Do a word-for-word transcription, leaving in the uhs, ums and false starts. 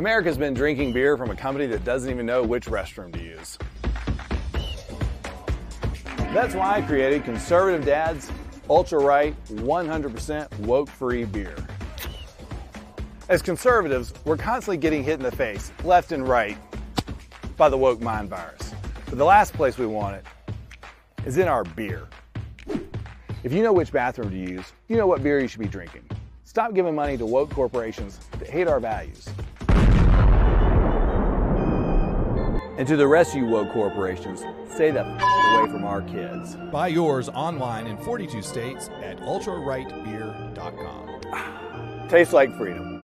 America's been drinking beer from a company that doesn't even know which restroom to use. That's why I created Conservative Dad's Ultra Right one hundred percent woke-free beer. As conservatives, we're constantly getting hit in the face, left and right, by the woke mind virus. But the last place we want it is in our beer. If you know which bathroom to use, you know what beer you should be drinking. Stop giving money to woke corporations that hate our values. And to the rest of you woke corporations, stay the f away from our kids. Buy yours online in forty-two states at ultra right beer dot com. Tastes like freedom.